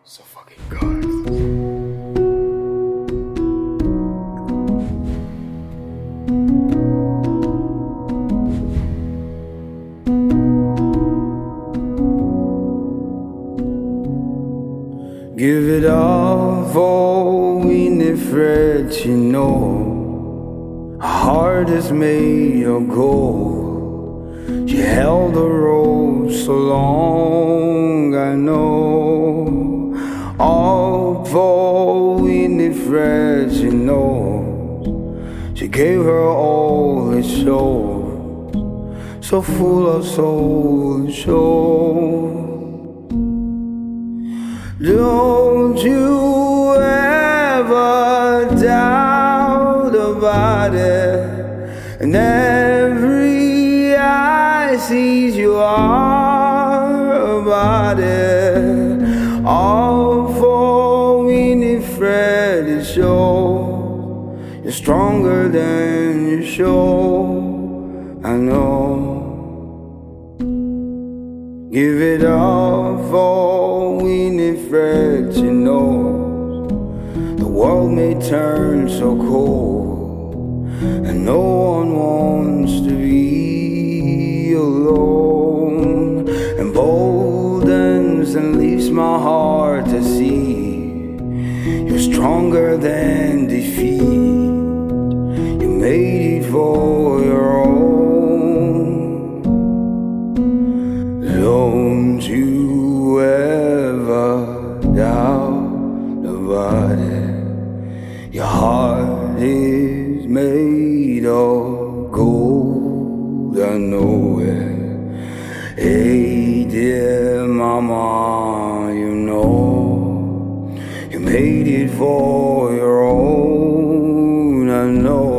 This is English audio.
So fucking good. Give it all for Winifred, you know. Her heart is made of gold. She held the road so long, I know. All for Winifred, you know. She gave her all it showed, so full of soul it showed. Don't you ever doubt about it, and every eye sees you are about it. All for Winifred is sure you're stronger than you show, I know. Give it all for Winifred, you know. The world may turn so cold, and no one wants to be alone. Emboldens and leaves my heart to see you're stronger than defeat. You made it for your own. Don't you ever doubt about it. Your heart is made of gold, I know it. Hey dear mama, you know you made it for your own, I know.